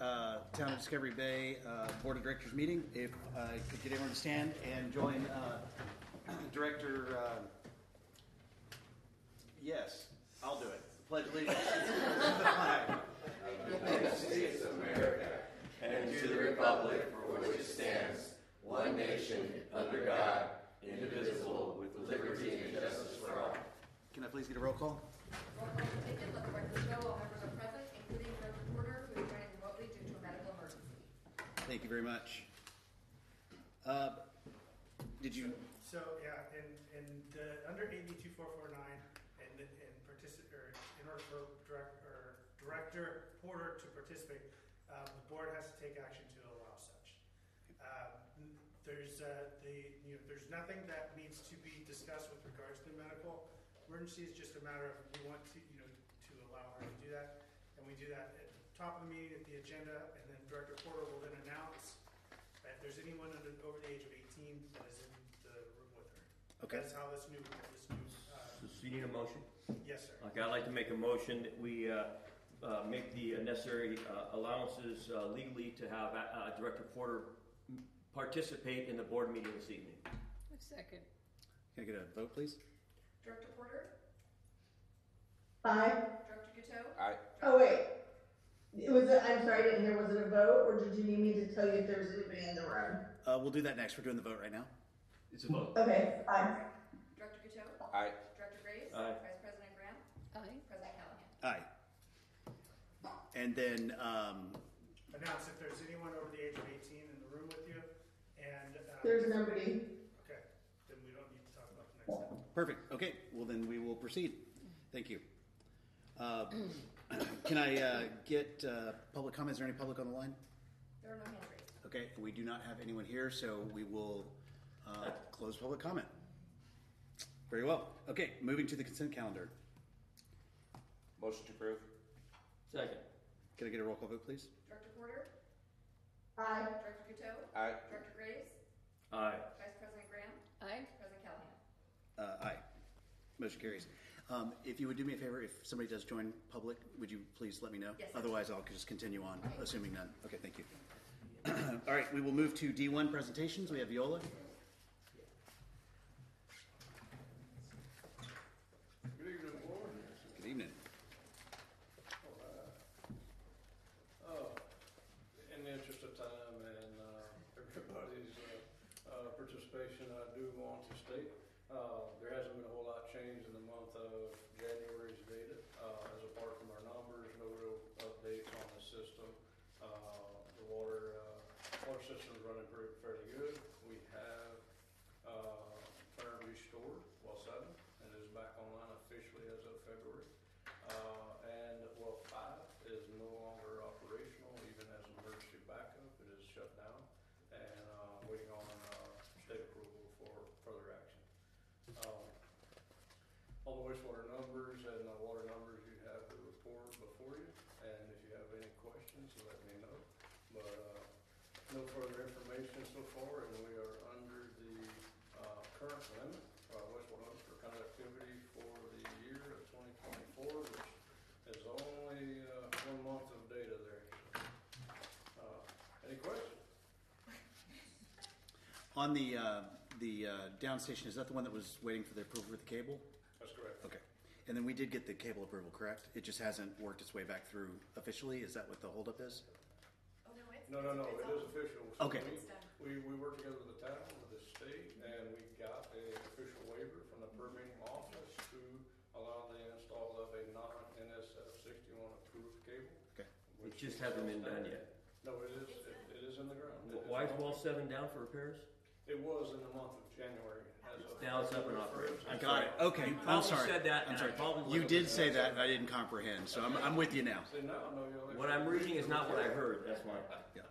Town of Discovery Bay Board of Directors meeting. If I could get everyone to stand and join Director. Yes, I'll do it. Pledge allegiance to the flag of the United States of America and to the republic for which it stands, one nation, under God, indivisible, with liberty and justice for all. Can I please get a roll call? Roll call taken. Let the record show all members are present, including Director Porter, who is joining remotely due to a medical emergency. Thank you very much. Did you? So yeah, in the under AB 2449, in order for Director Porter to participate, the board has to take action to allow such. There's nothing that needs to be discussed with regards to the medical emergency. It's just a matter of we want to to allow her to do that, and we do that at the top of the meeting at the agenda, and then Director Porter will then announce that if there's anyone over the age of 18 that is in the room with her. Okay. That's how this new. So you need a motion? Yes, sir. Okay, I'd like to make a motion that we make the necessary allowances legally to have Director Porter participate in the board meeting this evening. A second. Can I get a vote, please? Director Porter? Aye. Director Guiteau? Aye. Oh, wait. I'm sorry, I didn't hear. Was it a vote, or did you need me to tell you if there was anybody in the room? We'll do that next. We're doing the vote right now. It's a vote. Okay, aye. Director Guiteau? Aye. Director Graves? Aye. Vice President Graham? Aye. President Callahan? Aye. And then, Announce if there's anyone over the age of 18 in the room with you, and There's nobody. okay, then we don't need to talk about the next step. perfect. Okay. Well, then we will proceed. Thank you. Can I get public comments? Is there any public on the line? There are no hands raised. Okay. We do not have anyone here, so we will close public comment. Very well. Okay. Moving to the consent calendar. Motion to approve. Second. Can I get a roll call vote, please? Director Porter? Aye. Director Guiteau? Aye. Director Graves? Aye. Vice President Graham? Aye. President Callahan? Aye. Motion carries. If you would do me a favor, if somebody does join public, would you please let me know? Yes. Otherwise, I'll just continue on, assuming none. Okay, thank you. All right, we will move to D1 presentations. We have Viola. Good evening, board. Good evening. In the interest of time and everybody's participation, I do want to state there hasn't been a whole lot changed in the month of January's data. As apart from our numbers, no real updates on the system. The water system is running fairly good. We have Turner restored well 7 and is back online officially as of February. And well 5 is no longer operational, even as an emergency backup. It is shut down and waiting on state approval for further action. All the wastewater numbers and the water numbers you have the report before you, and if you have any questions, let me know. But no further information so far, and we are under the current limit, wastewater limit for conductivity for the year of 2024, which is only 1 month of data there. Any questions? On the downstation, is that the one that was waiting for the approval for the cable? That's correct. Okay. And then we did get the cable approval, correct? It just hasn't worked its way back through officially? Is that what the holdup is? Oh, no, it's No, it is official. So Okay. We worked together with the town, with the state, and we got an official waiver from the permitting office to allow the install of a non-NSF 61 approved cable. Okay. It just hasn't been done yet. No, it is in the ground. Why is well 7 down for repairs? It was in the month of January. Now it's up and operating. Got it. Okay. You I'm probably sorry. said that, I'm and sorry. I probably You wasn't did listening. say that, and I didn't comprehend. So I'm with you now. See, now I know you'll. What I'm reading is not what I heard. That's why. Yeah.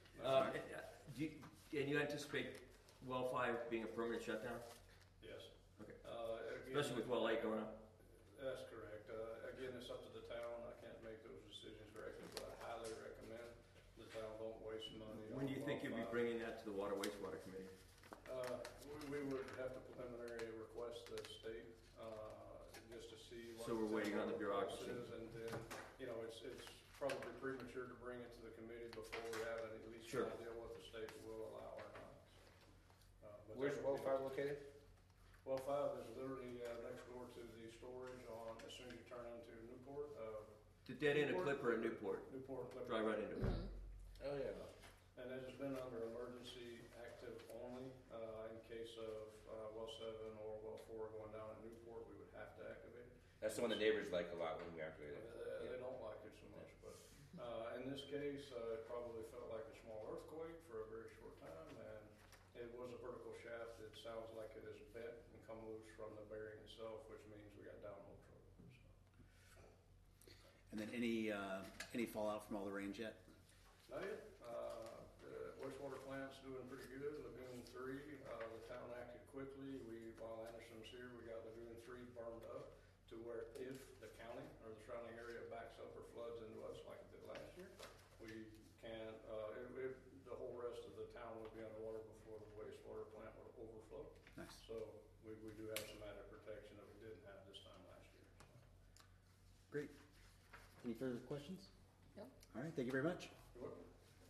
And you anticipate well 5 being a permanent shutdown? Yes. Okay. Again, Especially with well 8 going up. That's correct. Again, it's up to the town. I can't make those decisions directly, but I highly recommend the town don't waste money. When do you think you'll be bringing that to the Water Wastewater Committee? We would have to preliminary request the state just to see what. So we're waiting on the bureaucracy. And then, it's probably premature to bring it to the committee before we have at least Sure. an idea what the state will allow or not. But Where's that well would be- fire located? Well 5 is literally next door to the storage on, as soon as you turn into Newport, The dead end of Newport? Clipper at Newport. Newport. Clipper. Drive right into it. Oh, yeah. And it has been under emergency active only, in case of, well 7 or well 4 going down at Newport, we would have to activate it. That's the one the neighbors like a lot when we activate it. They don't like it so much, but, in this case, it probably felt like a small earthquake for a very short time, and it was a vertical shaft. It sounds like it is bent and come loose from the bearing itself, which means we got downhole trouble, so. And then any fallout from all the rains yet? Not yet. The wastewater plant's doing pretty good. Lagoon 3, the town acted quickly. While Anderson was here, we got Lagoon 3 burned up to where if the county or the surrounding area backs up or floods into us like it did last year, we can, the whole rest of the town would be underwater before the wastewater plant would overflow. Nice. So we do have some added protection that we didn't have this time last year. Great. Any further questions? No. All right, thank you very much. You're welcome.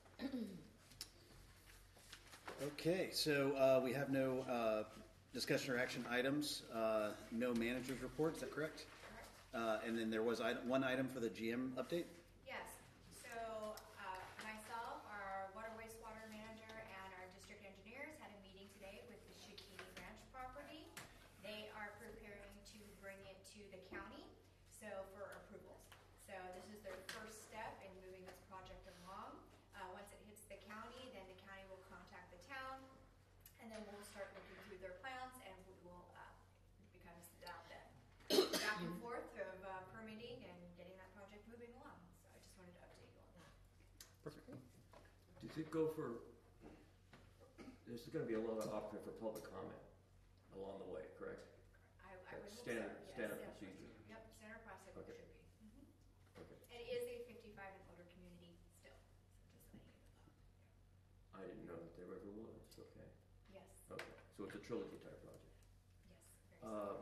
Okay, so we have no discussion or action items, no manager's report, is that correct? And then there was one item for the GM update? Yes, so myself, our water wastewater manager, and our district engineers had a meeting today with the Shikini Ranch property. They are preparing to bring it to the county, so for approvals. So this is their first step in moving this project along. Once it hits the county, then the county will contact the town, and then we'll start looking through their plans, and we will become that back and forth of permitting and getting that project moving along. So I just wanted to update you on that. Perfect. Does it go for, there's gonna be a lot of option for public comment along the way, correct? I would That's hope standard- so. Yes, standard standard procedure. Yep, standard process Okay. should be. Okay. And it is a 55 and older community still, so just letting you know. I didn't know that there ever was, okay. Yes, Okay, so it's a trilogy type project. yes, very soon.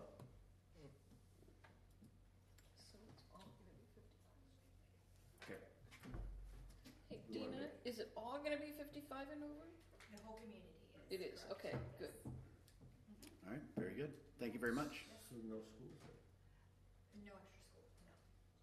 So it's all gonna be 55. Okay. Hey, We wanna Dina, is it all gonna be 55 and over? The whole community is. It is, correct. okay, good. All right, very good. Thank you very much. So no schools there? No extra school, no.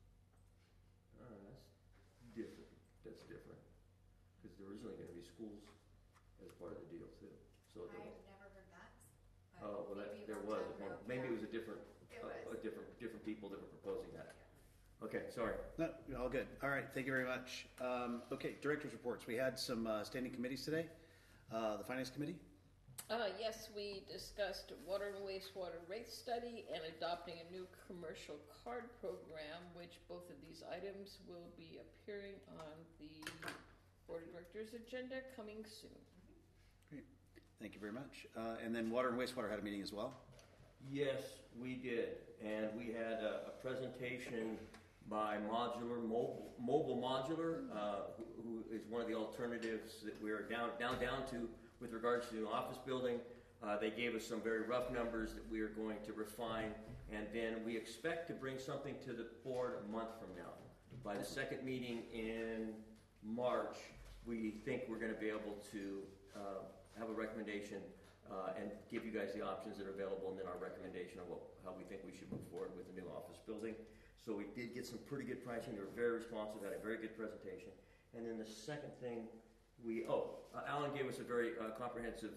That's different, that's different. Because there originally gonna be schools as part of the deal too. So I've there- never heard that. but Oh, well, maybe there a long was, time ago. maybe it Yeah. was a different, It was. different people that were proposing that. Okay, sorry. No, all good. All right, thank you very much. Okay, director's reports. We had some standing committees today. The Finance Committee? Yes, we discussed water and wastewater rate study and adopting a new commercial card program, which both of these items will be appearing on the Board of Directors agenda coming soon. Great. Thank you very much. And then Water and Wastewater had a meeting as well. Yes, we did, and we had a presentation by Mobile Modular, who is one of the alternatives that we're down to with regards to the office building. They gave us some very rough numbers that we are going to refine, and then we expect to bring something to the board a month from now. By the second meeting in March, we think we're going to be able to have a recommendation and give you guys the options that are available, and then our recommendation on how we think we should move forward with the new office building. So we did get some pretty good pricing. They were very responsive, had a very good presentation. And then the second thing, Alan gave us a very comprehensive,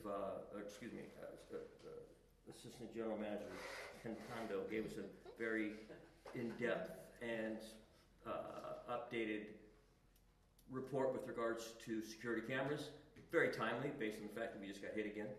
Assistant General Manager Cantando gave us a very in-depth and updated report with regards to security cameras. Very timely, based on the fact that we just got hit again.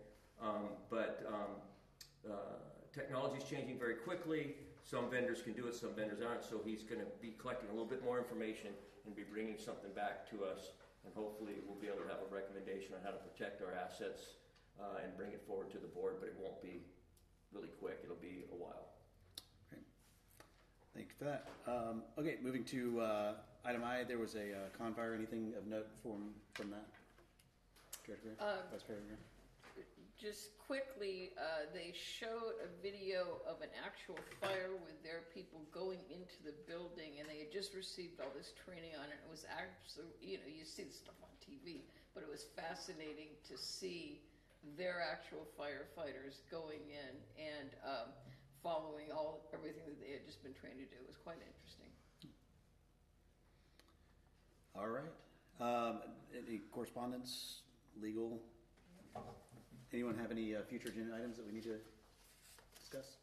Technology is changing very quickly. Some vendors can do it, some vendors aren't. So he's going to be collecting a little bit more information and be bringing something back to us. And hopefully we'll be able to have a recommendation on how to protect our assets and bring it forward to the board. But it won't be really quick. It'll be a while. Great. Thank you for that. Okay, moving to item I. There was a confire. Anything of note from that? Director Greer? Vice President Greer? just quickly, they showed a video of an actual fire with their people going into the building, and they had just received all this training on it. It was absolutely, you see the stuff on TV, but it was fascinating to see their actual firefighters going in and following everything that they had just been trained to do. It was quite interesting. All right. Any correspondence, legal? Anyone have any future agenda items that we need to discuss?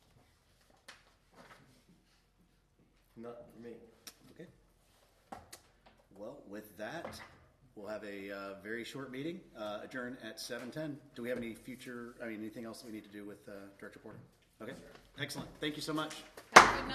Not for me. Okay. Well, with that, we'll have a very short meeting. Adjourn at 7:10. Do we have anything else that we need to do with Director Porter? Okay. Excellent. Thank you so much. Have a good night.